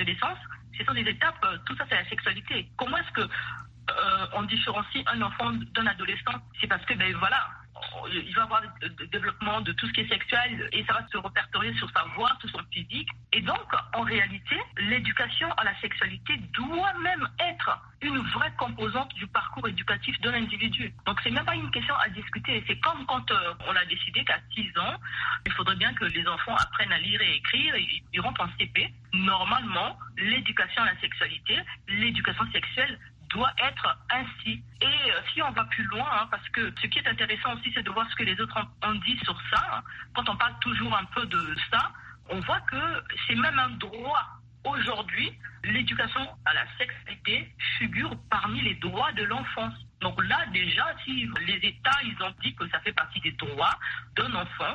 l'adolescence, ce sont des étapes, tout ça c'est la sexualité. Comment est-ce que on différencie un enfant d'un adolescent? C'est parce que, il va avoir le développement de tout ce qui est sexuel et ça va se répertorier sur sa voix, sur son physique. Et donc, en réalité, l'éducation à la sexualité doit même être une vraie composante du parcours éducatif d'un individu. Donc, c'est même pas une question à discuter. C'est comme quand on a décidé qu'à 6 ans, il faudrait bien que les enfants apprennent à lire et écrire. Ils rentrent en CP. Normalement, l'éducation à la sexualité, l'éducation sexuelle doit être ainsi. Et si on va plus loin, parce que ce qui est intéressant aussi, c'est de voir ce que les autres ont dit sur ça. Quand on parle toujours un peu de ça, on voit que c'est même un droit. Aujourd'hui, l'éducation à la sexualité figure parmi les droits de l'enfance. Donc là, déjà, si les États, ils ont dit que ça fait partie des droits d'un enfant,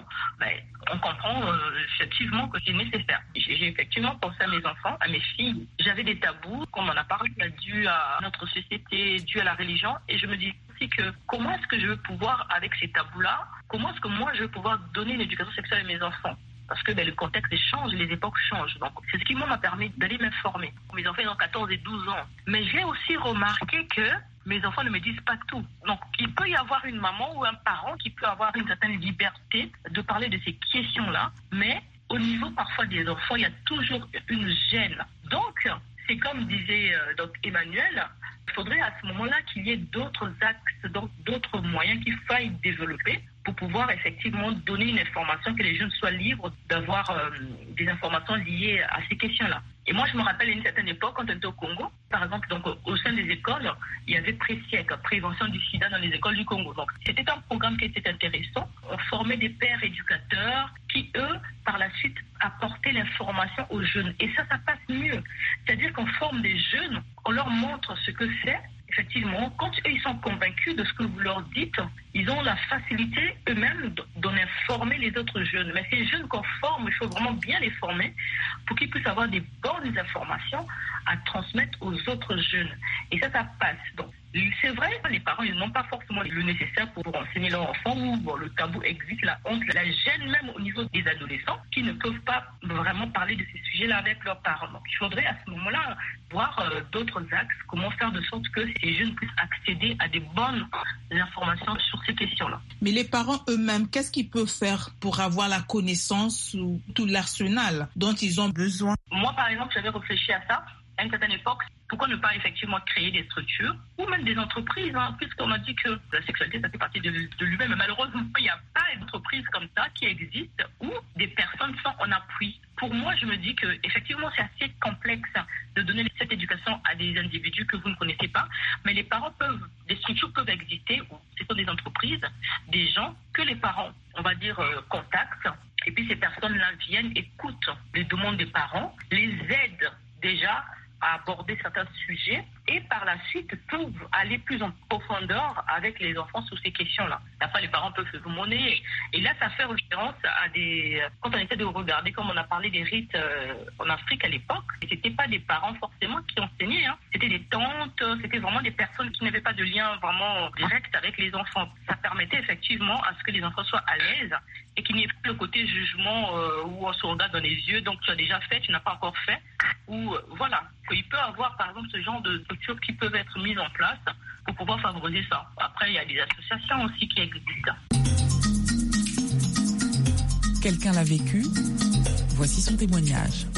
on comprend effectivement que c'est nécessaire. J'ai effectivement pensé à mes enfants, à mes filles. J'avais des tabous, comme on a parlé, dû à notre société, dû à la religion. Et je me dis aussi que comment est-ce que je veux pouvoir, avec ces tabous-là, comment est-ce que moi je veux pouvoir donner une éducation sexuelle à mes enfants? Parce que le contexte change, les époques changent. Donc, c'est ce qui m'a permis d'aller m'informer. Mes enfants ont 14 et 12 ans. Mais j'ai aussi remarqué que mes enfants ne me disent pas tout. Donc, il peut y avoir une maman ou un parent qui peut avoir une certaine liberté de parler de ces questions-là. Mais au niveau parfois des enfants, il y a toujours une gêne. Donc, c'est comme disait Emmanuel, il faudrait à ce moment-là qu'il y ait d'autres axes, donc d'autres moyens qu'il faille développer pour pouvoir effectivement donner une information, que les jeunes soient libres d'avoir des informations liées à ces questions-là. Et moi, je me rappelle à une certaine époque, quand on était au Congo, par exemple, donc, au sein des écoles, il y avait PRESIEC, prévention du sida dans les écoles du Congo. Donc, c'était un programme qui était intéressant. On formait des pères éducateurs qui, eux, par la suite, apportaient l'information aux jeunes. Et ça passe mieux. C'est-à-dire qu'on forme des jeunes, on leur montre ce que c'est. Effectivement, quand eux, ils sont convaincus de ce que vous leur dites, ils ont la facilité eux-mêmes d'en informer les autres jeunes. Mais ces jeunes qu'on forme, il faut vraiment bien les former pour qu'ils puissent avoir des bonnes informations à transmettre aux autres jeunes. Et ça passe. Donc, c'est vrai, les parents, ils n'ont pas forcément le nécessaire pour enseigner leurs enfants, ou le tabou existe, la honte, la gêne même au niveau des adolescents qui ne peuvent pas vraiment parler de ces sujets-là avec leurs parents. Donc, il faudrait à ce moment-là voir d'autres axes, comment faire de sorte que ces jeunes puissent accéder à des bonnes informations sur ces questions-là. Mais les parents eux-mêmes, qu'est-ce qu'ils peuvent faire pour avoir la connaissance ou tout l'arsenal dont ils ont besoin? Moi, par exemple, j'avais réfléchi à ça. À une certaine époque, pourquoi ne pas effectivement créer des structures ou même des entreprises, puisqu'on a dit que la sexualité, ça fait partie de lui-même. Mais malheureusement, il n'y a pas d'entreprise comme ça qui existe où des personnes sont en appui. Pour moi, je me dis que effectivement, c'est assez complexe de donner cette éducation à des individus que vous ne connaissez pas, mais les parents des structures peuvent exister où ce sont des entreprises, des gens que les parents, on va dire, contactent, et puis ces personnes-là viennent, écoutent les demandes des parents, les aident déjà à aborder certains sujets et par la suite peuvent aller plus en profondeur avec les enfants sur ces questions-là. Après, les parents peuvent se monnayer. Et là, ça fait référence à quand on essaie de regarder, comme on a parlé des rites en Afrique à l'époque, c'était pas des parents forcément qui enseignaient, C'était des tantes, c'était vraiment des personnes qui n'avaient pas de lien vraiment direct avec les enfants. Ça permettait effectivement à ce que les enfants soient à l'aise et qu'il n'y ait pas le côté jugement où on se regarde dans les yeux, donc tu as déjà fait, tu n'as pas encore fait, ou voilà. Il peut y avoir par exemple ce genre de structures qui peuvent être mises en place pour pouvoir favoriser ça. Après, il y a des associations aussi qui existent. Quelqu'un l'a vécu, voici son témoignage.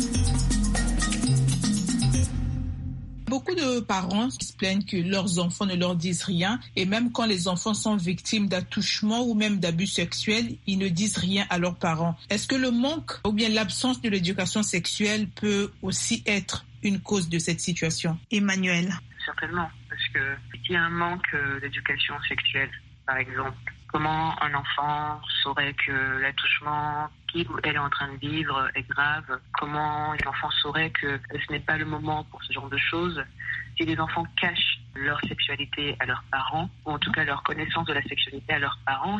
Beaucoup de parents se plaignent que leurs enfants ne leur disent rien et même quand les enfants sont victimes d'attouchements ou même d'abus sexuels, ils ne disent rien à leurs parents. Est-ce que le manque ou bien l'absence de l'éducation sexuelle peut aussi être une cause de cette situation? Emmanuel. Certainement, parce que s'il y a un manque d'éducation sexuelle, par exemple, comment un enfant saurait que l'attouchement qu'il ou elle est en train de vivre est grave? Comment les enfants sauraient que ce n'est pas le moment pour ce genre de choses? Si les enfants cachent leur sexualité à leurs parents, ou en tout cas leur connaissance de la sexualité à leurs parents, c'est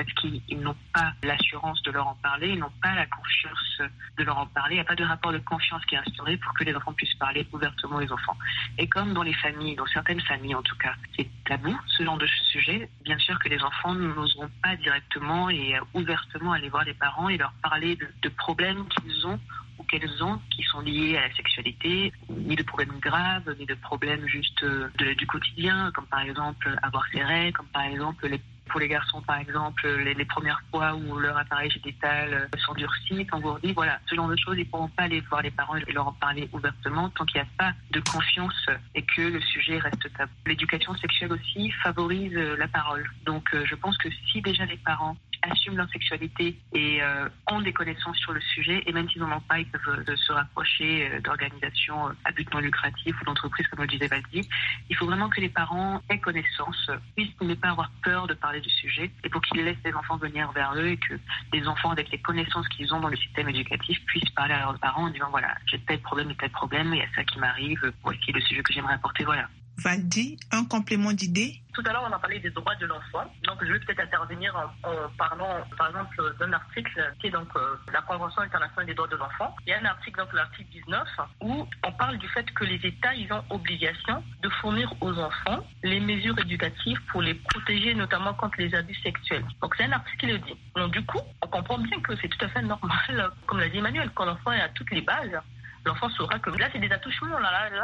parce qu'ils n'ont pas l'assurance de leur en parler, ils n'ont pas la confiance de leur en parler. Il n'y a pas de rapport de confiance qui est instauré pour que les enfants puissent parler ouvertement aux enfants. Et comme dans les familles, dans certaines familles en tout cas, c'est tabou ce genre de sujet, bien sûr que les enfants n'oseront pas directement et ouvertement aller voir les parents et leur parler de problèmes qu'ils ont ou qu'elles ont qui sont liés à la sexualité, ni de problèmes graves, ni de problèmes juste du quotidien, comme par exemple avoir ses règles, comme par exemple pour les garçons, par exemple, les premières fois où leur appareil génital s'endurcit, s'engourdit, voilà, ce genre de choses, ils ne pourront pas aller voir les parents et leur en parler ouvertement tant qu'il n'y a pas de confiance et que le sujet reste tabou. L'éducation sexuelle aussi favorise la parole. Donc, je pense que si déjà les parents assument leur sexualité et ont des connaissances sur le sujet, et même s'ils n'en ont pas, ils peuvent se rapprocher d'organisations à but non lucratif ou d'entreprises, comme le disait Valdi. Il faut vraiment que les parents aient connaissance, puissent ne pas avoir peur de parler du sujet, et pour qu'ils laissent les enfants venir vers eux et que les enfants, avec les connaissances qu'ils ont dans le système éducatif, puissent parler à leurs parents en disant voilà, j'ai tel problème et tel problème, il y a ça qui m'arrive, voici le sujet que j'aimerais apporter, voilà. Valdi, un complément d'idée? Tout à l'heure, on a parlé des droits de l'enfant. Donc, je vais peut-être intervenir en parlant, par exemple, d'un article qui est donc la Convention internationale des droits de l'enfant. Il y a un article, donc l'article 19, où on parle du fait que les États, ils ont obligation de fournir aux enfants les mesures éducatives pour les protéger, notamment contre les abus sexuels. Donc, c'est un article qui le dit. Donc, du coup, on comprend bien que c'est tout à fait normal, comme l'a dit Emmanuel, quand l'enfant est à toutes les bases. L'enfant saura que là, c'est des attouchements,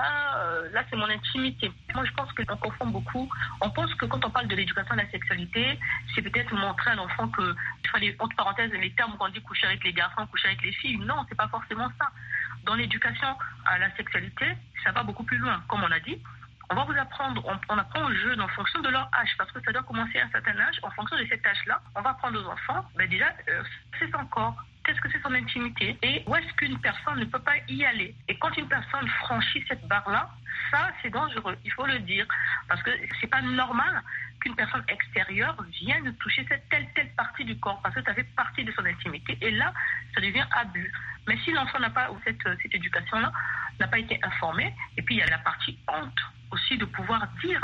là, c'est mon intimité. Moi, je pense qu'on confond beaucoup. On pense que quand on parle de l'éducation à la sexualité, c'est peut-être montrer à l'enfant que, il fallait, entre parenthèses, les termes qu'on dit coucher avec les garçons, coucher avec les filles. Non, c'est pas forcément ça. Dans l'éducation à la sexualité, ça va beaucoup plus loin. Comme on a dit, on va vous apprendre, on apprend aux jeunes en fonction de leur âge, parce que ça doit commencer à un certain âge. En fonction de cet âge-là, on va apprendre aux enfants, déjà, c'est son corps. Qu'est-ce que c'est son intimité et où est-ce qu'une personne ne peut pas y aller. Et quand une personne franchit cette barre-là, ça, c'est dangereux, il faut le dire. Parce que c'est pas normal qu'une personne extérieure vienne toucher cette telle partie du corps, parce que ça fait partie de son intimité. Et là, ça devient abus. Mais si l'enfant n'a pas, cette éducation-là, n'a pas été informé, et puis il y a la partie honte aussi de pouvoir dire.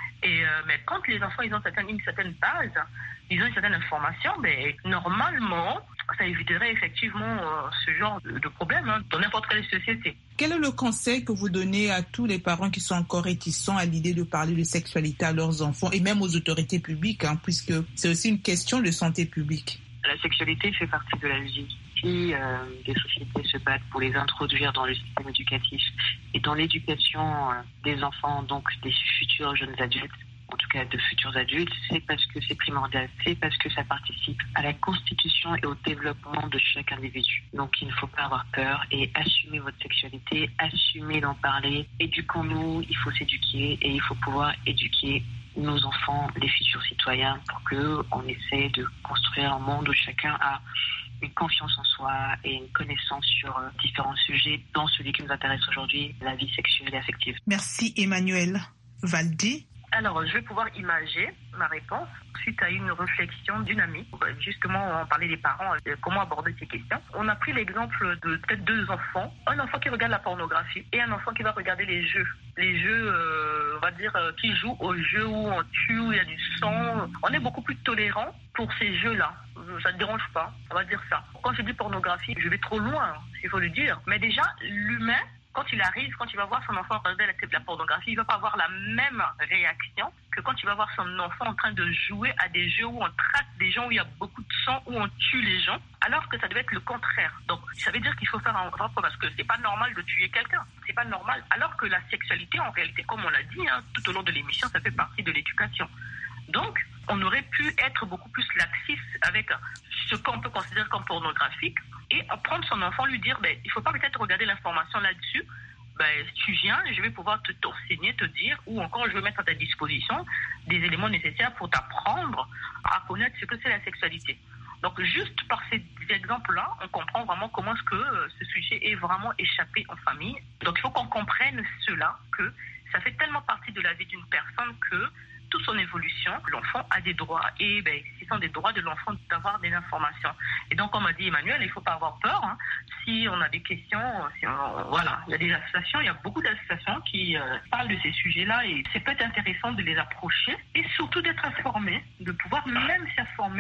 Mais quand les enfants ils ont une certaine base, ils ont une certaine information, mais normalement, ça éviterait effectivement ce genre de problème dans n'importe quelle société. Quel est le conseil que vous donnez à tous les parents qui sont encore réticents à l'idée de parler de sexualité à leurs enfants et même aux autorités publiques, puisque c'est aussi une question de santé publique? La sexualité fait partie de la vie. Si des sociétés se battent pour les introduire dans le système éducatif et dans l'éducation des enfants, donc des futurs jeunes adultes, en tout cas de futurs adultes, c'est parce que c'est primordial, c'est parce que ça participe à la constitution et au développement de chaque individu. Donc il ne faut pas avoir peur et assumer votre sexualité, assumer d'en parler. Éduquons-nous, il faut s'éduquer et il faut pouvoir éduquer nos enfants, les futurs citoyens, pour qu'on essaie de construire un monde où chacun a une confiance en soi et une connaissance sur différents sujets, dont celui qui nous intéresse aujourd'hui, la vie sexuelle et affective. Merci Emmanuel. Valdi? Alors, je vais pouvoir imager ma réponse suite à une réflexion d'une amie. Justement, on parlait des parents, comment aborder ces questions. On a pris l'exemple de peut-être deux enfants. Un enfant qui regarde la pornographie et un enfant qui va regarder les jeux. Les jeux, on va dire, qui jouent aux jeux où on tue, où il y a du sang. On est beaucoup plus tolérant pour ces jeux-là. Ça ne dérange pas, on va dire ça. Quand je dis pornographie, je vais trop loin, il faut le dire. Mais déjà, l'humain, quand il arrive, quand il va voir son enfant regarder la pornographie, il ne va pas avoir la même réaction que quand il va voir son enfant en train de jouer à des jeux où on traque des gens, où il y a beaucoup de sang, où on tue les gens, alors que ça devait être le contraire. Donc, ça veut dire qu'il faut faire un rapport, parce que c'est pas normal de tuer quelqu'un. C'est pas normal. Alors que la sexualité, en réalité, comme on l'a dit, tout au long de l'émission, ça fait partie de l'éducation. Donc, on aurait pu être beaucoup plus laxiste avec ce qu'on peut considérer comme pornographique et prendre son enfant, lui dire, il ne faut pas peut-être regarder l'information là-dessus, tu viens, je vais pouvoir t'enseigner, te dire, ou encore je vais mettre à ta disposition des éléments nécessaires pour t'apprendre à connaître ce que c'est la sexualité. Donc, juste par ces exemples-là, on comprend vraiment comment est-ce que ce sujet est vraiment échappé en famille. Donc, il faut qu'on comprenne cela, que ça fait tellement partie de la vie d'une personne que toute son évolution, l'enfant a des droits et ce sont des droits de l'enfant d'avoir des informations. Et donc, comme a dit Emmanuel, il ne faut pas avoir peur. Si on a des questions, voilà, il y a des associations, il y a beaucoup d'associations qui parlent de ces sujets-là et c'est peut-être intéressant de les approcher et surtout d'être informé, de pouvoir même s'informer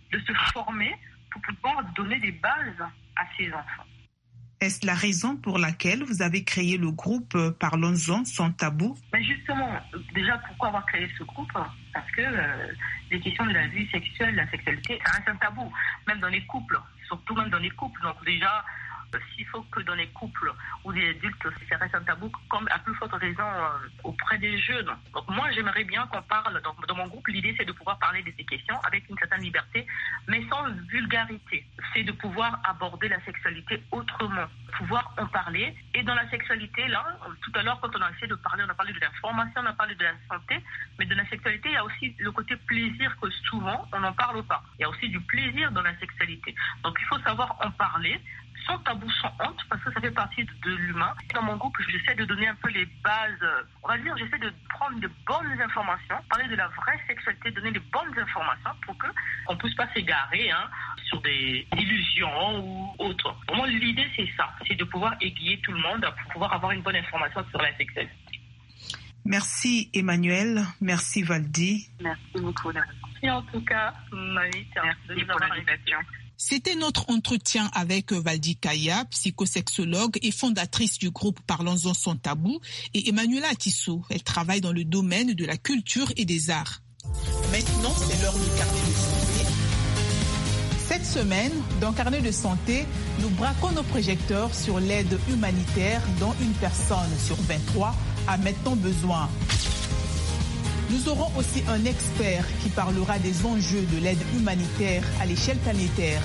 de se former pour pouvoir donner des bases à ces enfants. Est-ce la raison pour laquelle vous avez créé le groupe Parlons-en sans tabou? Mais justement, déjà, pourquoi avoir créé ce groupe? Parce que les questions de la vie sexuelle, la sexualité, ça reste un tabou, même dans les couples, surtout même dans les couples. Donc déjà, s'il faut que dans les couples ou des adultes, ça reste un tabou, comme à plus forte raison auprès des jeunes. Donc moi, j'aimerais bien qu'on parle, dans mon groupe, l'idée c'est de pouvoir parler de ces questions avec une certaine liberté, mais sans vulgarité. C'est de pouvoir aborder la sexualité autrement, pouvoir en parler. Et dans la sexualité, là, tout à l'heure, quand on a essayé de parler, on a parlé de l'information, on a parlé de la santé, mais de la sexualité, il y a aussi le côté plaisir que souvent, on n'en parle pas. Il y a aussi du plaisir dans la sexualité. Donc il faut savoir en parler, sans tabou, sans honte, parce que ça fait partie de l'humain. Dans mon groupe, j'essaie de donner un peu les bases, on va dire, j'essaie de prendre de bonnes informations, parler de la vraie sexualité, donner les bonnes informations pour qu'on ne puisse pas s'égarer sur des illusions ou autres. Vraiment, l'idée, c'est ça, c'est de pouvoir aiguiller tout le monde pour pouvoir avoir une bonne information sur la sexualité. Merci Emmanuel, merci Valdi. Merci beaucoup. Merci en tout cas, Marie, merci pour l'invitation. C'était notre entretien avec Valdi Kaya, psychosexologue et fondatrice du groupe Parlons-en sans tabou, et Emmanuela Atisso. Elle travaille dans le domaine de la culture et des arts. Maintenant, c'est l'heure du carnet de santé. Cette semaine, dans Carnet de santé, nous braquons nos projecteurs sur l'aide humanitaire dont une personne sur 23 a maintenant besoin. Nous aurons aussi un expert qui parlera des enjeux de l'aide humanitaire à l'échelle planétaire.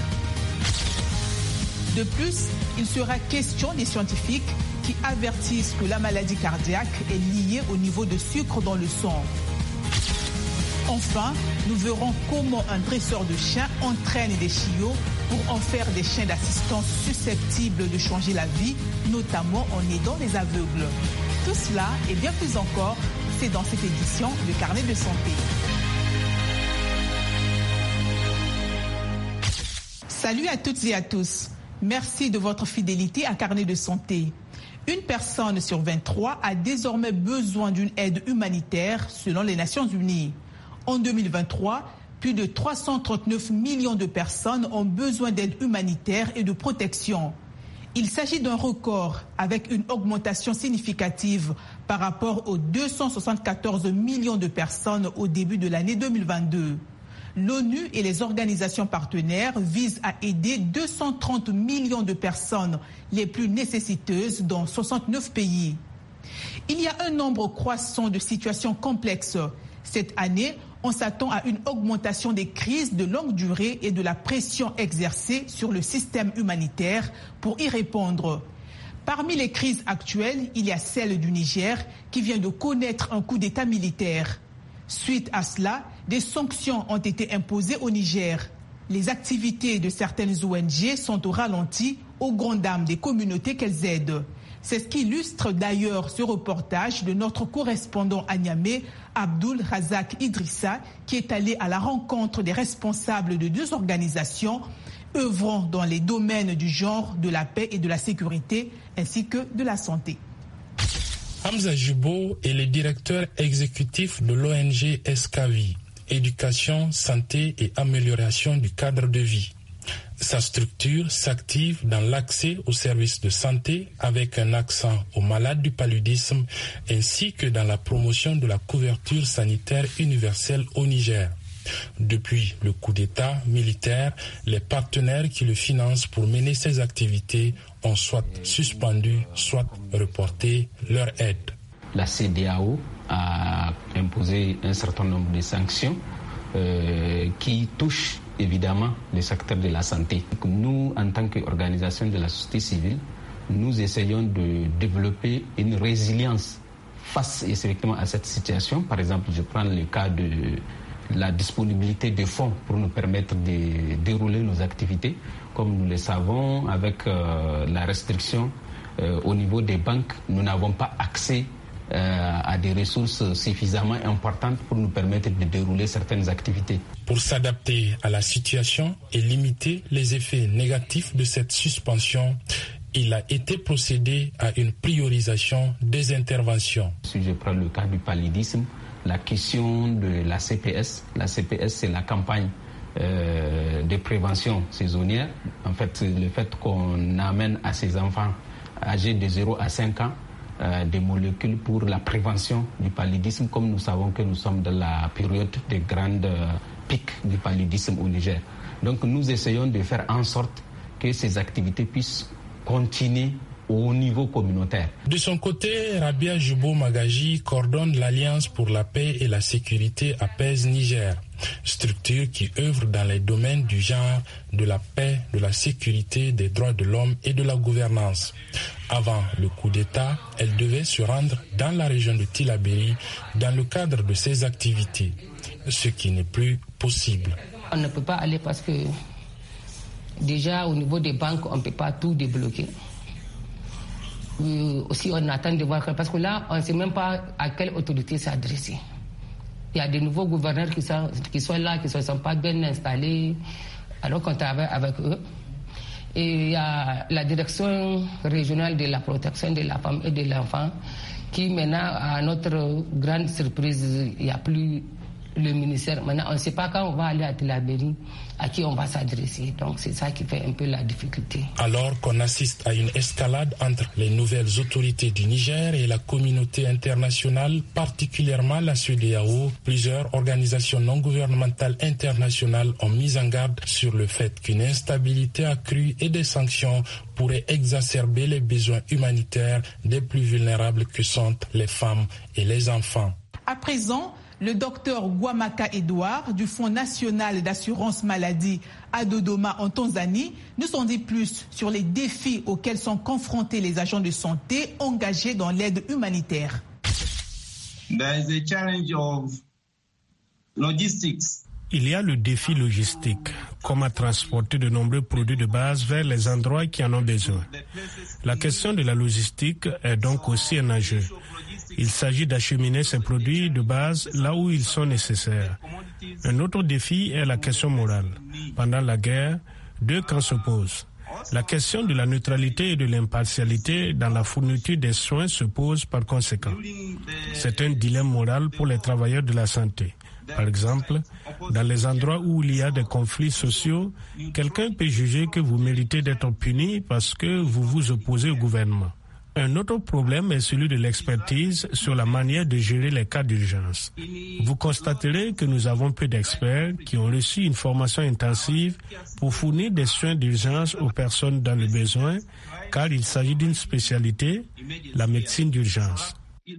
De plus, il sera question des scientifiques qui avertissent que la maladie cardiaque est liée au niveau de sucre dans le sang. Enfin, nous verrons comment un dresseur de chiens entraîne des chiots pour en faire des chiens d'assistance susceptibles de changer la vie, notamment en aidant les aveugles. Tout cela et bien plus encore, c'est dans cette édition du Carnet de santé. Salut à toutes et à tous. Merci de votre fidélité à Carnet de santé. Une personne sur 23 a désormais besoin d'une aide humanitaire selon les Nations Unies. En 2023, plus de 339 millions de personnes ont besoin d'aide humanitaire et de protection. Il s'agit d'un record avec une augmentation significative par rapport aux 274 millions de personnes au début de l'année 2022. L'ONU et les organisations partenaires visent à aider 230 millions de personnes les plus nécessiteuses dans 69 pays. Il y a un nombre croissant de situations complexes. Cette année, on s'attend à une augmentation des crises de longue durée et de la pression exercée sur le système humanitaire pour y répondre. Parmi les crises actuelles, il y a celle du Niger qui vient de connaître un coup d'État militaire. Suite à cela, des sanctions ont été imposées au Niger. Les activités de certaines ONG sont au ralenti, aux grandes dames des communautés qu'elles aident. C'est ce qu'illustre d'ailleurs ce reportage de notre correspondant à Niamey, Abdul Razak Idrissa, qui est allé à la rencontre des responsables de deux organisations œuvrant dans les domaines du genre, de la paix et de la sécurité, ainsi que de la santé. Hamza Jubo est le directeur exécutif de l'ONG Escavi, Éducation, Santé et Amélioration du cadre de vie. Sa structure s'active dans l'accès aux services de santé avec un accent aux malades du paludisme ainsi que dans la promotion de la couverture sanitaire universelle au Niger. Depuis le coup d'État militaire, les partenaires qui le financent pour mener ces activités ont soit suspendu, soit reporté leur aide. La CEDEAO a imposé un certain nombre de sanctions qui touchent évidemment le secteur de la santé. Nous, en tant qu'organisation de la société civile, nous essayons de développer une résilience face effectivement à cette situation. Par exemple, je prends le cas de la disponibilité de fonds pour nous permettre de dérouler nos activités. Comme nous le savons, avec la restriction au niveau des banques, nous n'avons pas accès à des ressources suffisamment importantes pour nous permettre de dérouler certaines activités. Pour s'adapter à la situation et limiter les effets négatifs de cette suspension, il a été procédé à une priorisation des interventions. Si je prends le cas du paludisme, la question de la CPS c'est la campagne de prévention saisonnière. En fait, c'est le fait qu'on amène à ces enfants âgés de 0 à 5 ans des molécules pour la prévention du paludisme, comme nous savons que nous sommes dans la période de grandes pics du paludisme au Niger. Donc nous essayons de faire en sorte que ces activités puissent continuer au niveau communautaire. De son côté, Rabia Jubo Magaji coordonne l'Alliance pour la paix et la sécurité APES Niger, structure qui œuvre dans les domaines du genre, de la paix, de la sécurité, des droits de l'homme et de la gouvernance. Avant le coup d'État, elle devait se rendre dans la région de Tillabéri dans le cadre de ses activités, ce qui n'est plus possible. On ne peut pas aller parce que déjà au niveau des banques, on ne peut pas tout débloquer. Aussi on attend de voir, parce que là on ne sait même pas à quelle autorité s'adresser. Il y a des nouveaux gouverneurs qui sont là, qui ne sont pas bien installés, alors qu'on travaille avec eux. Et il y a la direction régionale de la protection de la femme et de l'enfant qui maintenant, à notre grande surprise, il n'y a plus le ministère. Maintenant, on ne sait pas quand on va aller à Tillabéri, à qui on va s'adresser. Donc c'est ça qui fait un peu la difficulté. Alors qu'on assiste à une escalade entre les nouvelles autorités du Niger et la communauté internationale, particulièrement la CEDEAO, plusieurs organisations non gouvernementales internationales ont mis en garde sur le fait qu'une instabilité accrue et des sanctions pourraient exacerber les besoins humanitaires des plus vulnérables que sont les femmes et les enfants. À présent, le docteur Guamaka Edouard du Fonds national d'assurance maladie à Dodoma en Tanzanie nous en dit plus sur les défis auxquels sont confrontés les agents de santé engagés dans l'aide humanitaire. There is a challenge of logistics. Il y a le défi logistique, comment transporter de nombreux produits de base vers les endroits qui en ont besoin. La question de la logistique est donc aussi un enjeu. Il s'agit d'acheminer ces produits de base là où ils sont nécessaires. Un autre défi est la question morale. Pendant la guerre, deux camps s'opposent. La question de la neutralité et de l'impartialité dans la fourniture des soins se pose par conséquent. C'est un dilemme moral pour les travailleurs de la santé. Par exemple, dans les endroits où il y a des conflits sociaux, quelqu'un peut juger que vous méritez d'être puni parce que vous vous opposez au gouvernement. Un autre problème est celui de l'expertise sur la manière de gérer les cas d'urgence. Vous constaterez que nous avons peu d'experts qui ont reçu une formation intensive pour fournir des soins d'urgence aux personnes dans le besoin, car il s'agit d'une spécialité, la médecine d'urgence.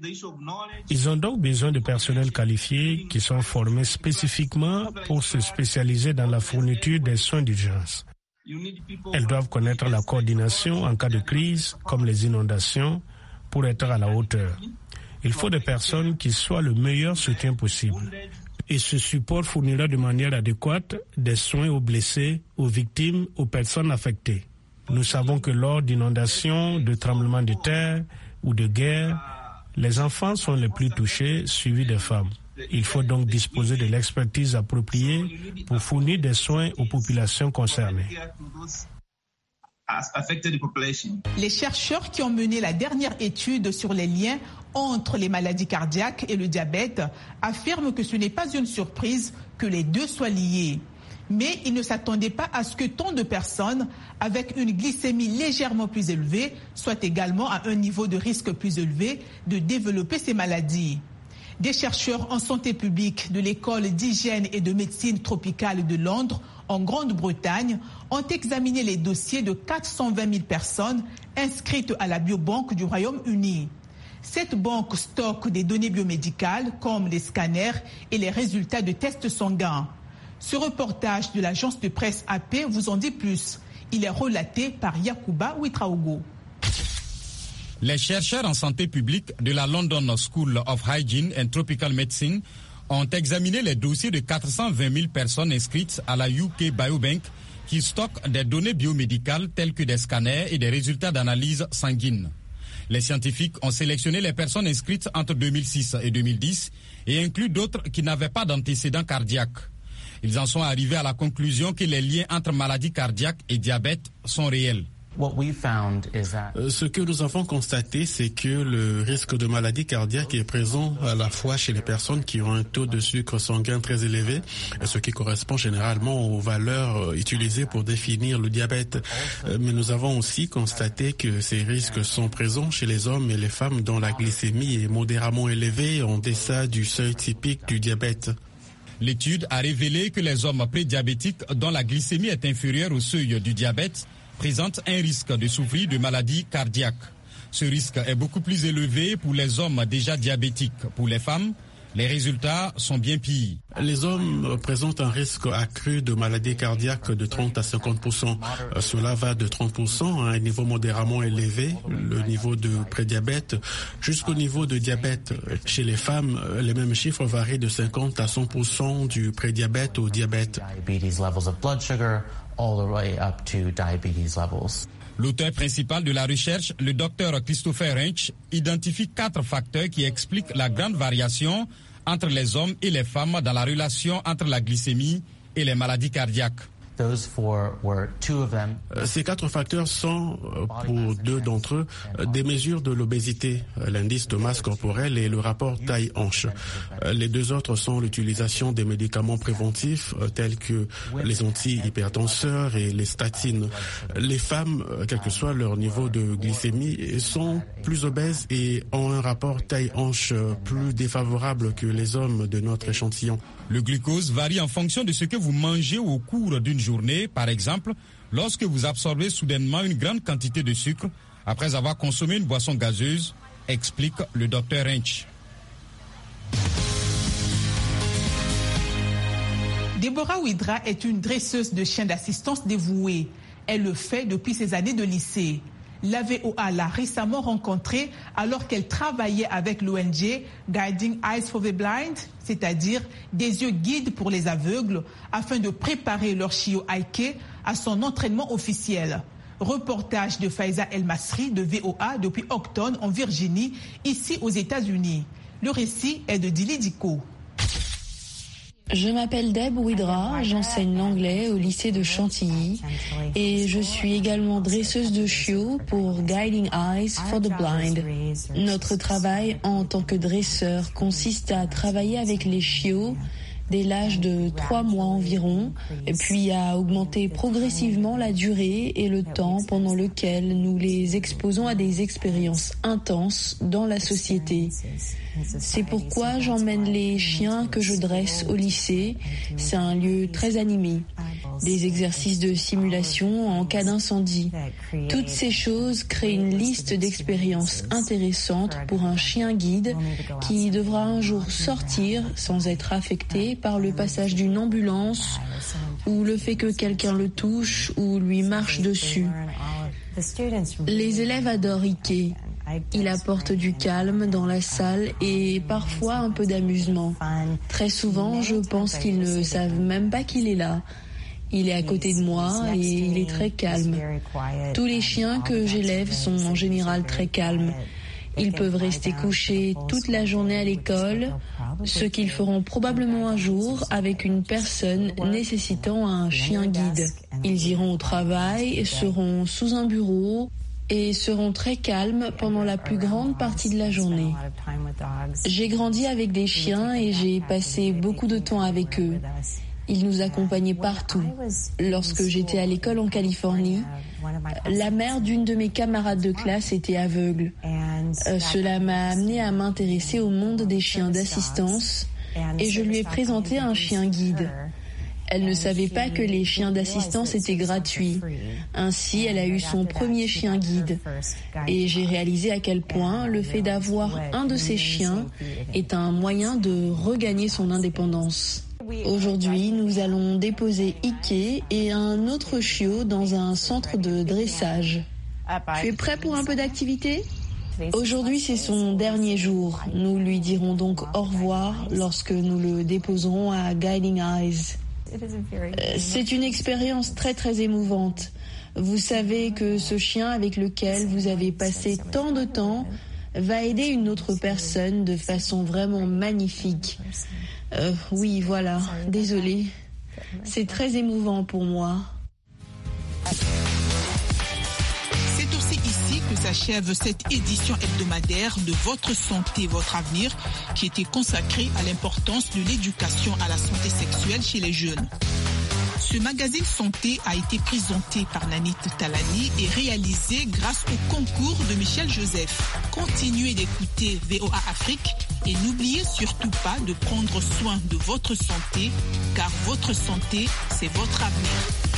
Ils ont donc besoin de personnel qualifié qui sont formés spécifiquement pour se spécialiser dans la fourniture des soins d'urgence. Elles doivent connaître la coordination en cas de crise, comme les inondations, pour être à la hauteur. Il faut des personnes qui soient le meilleur soutien possible. Et ce support fournira de manière adéquate des soins aux blessés, aux victimes, aux personnes affectées. Nous savons que lors d'inondations, de tremblements de terre ou de guerre, les enfants sont les plus touchés, suivis des femmes. Il faut donc disposer de l'expertise appropriée pour fournir des soins aux populations concernées. Les chercheurs qui ont mené la dernière étude sur les liens entre les maladies cardiaques et le diabète affirment que ce n'est pas une surprise que les deux soient liés. Mais ils ne s'attendaient pas à ce que tant de personnes avec une glycémie légèrement plus élevée soient également à un niveau de risque plus élevé de développer ces maladies. Des chercheurs en santé publique de l'école d'hygiène et de médecine tropicale de Londres, en Grande-Bretagne, ont examiné les dossiers de 420 000 personnes inscrites à la biobanque du Royaume-Uni. Cette banque stocke des données biomédicales comme les scanners et les résultats de tests sanguins. Ce reportage de l'agence de presse AP vous en dit plus. Il est relaté par Yacouba Ouitraogo. Les chercheurs en santé publique de la London School of Hygiene and Tropical Medicine ont examiné les dossiers de 420 000 personnes inscrites à la UK Biobank qui stocke des données biomédicales telles que des scanners et des résultats d'analyse sanguine. Les scientifiques ont sélectionné les personnes inscrites entre 2006 et 2010 et inclus d'autres qui n'avaient pas d'antécédents cardiaques. Ils en sont arrivés à la conclusion que les liens entre maladie cardiaque et diabète sont réels. Ce que nous avons constaté, c'est que le risque de maladie cardiaque est présent à la fois chez les personnes qui ont un taux de sucre sanguin très élevé, ce qui correspond généralement aux valeurs utilisées pour définir le diabète. Mais nous avons aussi constaté que ces risques sont présents chez les hommes et les femmes dont la glycémie est modérément élevée en deçà du seuil typique du diabète. L'étude a révélé que les hommes prédiabétiques dont la glycémie est inférieure au seuil du diabète présentent un risque de souffrir de maladies cardiaques. Ce risque est beaucoup plus élevé pour les hommes déjà diabétiques. Pour les femmes, les résultats sont bien pires. Les hommes présentent un risque accru de maladies cardiaques de 30 à 50%. Cela va de 30% à un niveau modérément élevé, le niveau de prédiabète, jusqu'au niveau de diabète. Chez les femmes, les mêmes chiffres varient de 50 à 100% du prédiabète au diabète. L'auteur principal de la recherche, le docteur Christopher Rench, identifie 4 facteurs qui expliquent la grande variation entre les hommes et les femmes dans la relation entre la glycémie et les maladies cardiaques. Ces 4 facteurs sont, pour 2 d'entre eux, des mesures de l'obésité, l'indice de masse corporelle et le rapport taille-hanche. Les 2 autres sont l'utilisation des médicaments préventifs tels que les antihypertenseurs et les statines. Les femmes, quel que soit leur niveau de glycémie, sont plus obèses et ont un rapport taille-hanche plus défavorable que les hommes de notre échantillon. Le glucose varie en fonction de ce que vous mangez au cours d'une journée. Par exemple, lorsque vous absorbez soudainement une grande quantité de sucre après avoir consommé une boisson gazeuse, explique le docteur Rench. Deborah Ouidra est une dresseuse de chiens d'assistance dévouée. Elle le fait depuis ses années de lycée. La VOA l'a récemment rencontrée alors qu'elle travaillait avec l'ONG Guiding Eyes for the Blind, c'est-à-dire des yeux guides pour les aveugles, afin de préparer leur chiot Aike à son entraînement officiel. Reportage de Faiza El Masri de VOA depuis Octon en Virginie, ici aux États-Unis. Le récit est de Dili Diko. Je m'appelle Deb Ouidra, j'enseigne l'anglais au lycée de Chantilly et je suis également dresseuse de chiots pour Guiding Eyes for the Blind. Notre travail en tant que dresseur consiste à travailler avec les chiots dès l'âge de 3 mois environ, et puis à augmenter progressivement la durée et le temps pendant lequel nous les exposons à des expériences intenses dans la société. C'est pourquoi j'emmène les chiens que je dresse au lycée. C'est un lieu très animé. Des exercices de simulation en cas d'incendie. Toutes ces choses créent une liste d'expériences intéressantes pour un chien guide qui devra un jour sortir sans être affecté par le passage d'une ambulance ou le fait que quelqu'un le touche ou lui marche dessus. Les élèves adorent Ike. Il apporte du calme dans la salle et parfois un peu d'amusement. Très souvent, je pense qu'ils ne savent même pas qu'il est là. Il est à côté de moi et il est très calme. Tous les chiens que j'élève sont en général très calmes. Ils peuvent rester couchés toute la journée à l'école, ce qu'ils feront probablement un jour avec une personne nécessitant un chien guide. Ils iront au travail, seront sous un bureau et seront très calmes pendant la plus grande partie de la journée. J'ai grandi avec des chiens et j'ai passé beaucoup de temps avec eux. Ils nous accompagnaient partout. Lorsque j'étais à l'école en Californie, la mère d'une de mes camarades de classe était aveugle. Cela m'a amené à m'intéresser au monde des chiens d'assistance et je lui ai présenté un chien guide. Elle ne savait pas que les chiens d'assistance étaient gratuits. Ainsi, elle a eu son premier chien guide. Et j'ai réalisé à quel point le fait d'avoir un de ces chiens est un moyen de regagner son indépendance. Aujourd'hui, nous allons déposer Ike et un autre chiot dans un centre de dressage. Tu es prêt pour un peu d'activité ? Aujourd'hui, c'est son dernier jour. Nous lui dirons donc au revoir lorsque nous le déposerons à Guiding Eyes. C'est une expérience très très émouvante. Vous savez que ce chien avec lequel vous avez passé tant de temps va aider une autre personne de façon vraiment magnifique. Oui, voilà, désolée. C'est très émouvant pour moi. s'achève cette édition hebdomadaire de Votre santé, votre avenir, qui était consacrée à l'importance de l'éducation à la santé sexuelle chez les jeunes. Ce magazine santé a été présenté par Nanit Talani et réalisé grâce au concours de Michel Joseph. Continuez d'écouter VOA Afrique et n'oubliez surtout pas de prendre soin de votre santé, car votre santé, c'est votre avenir.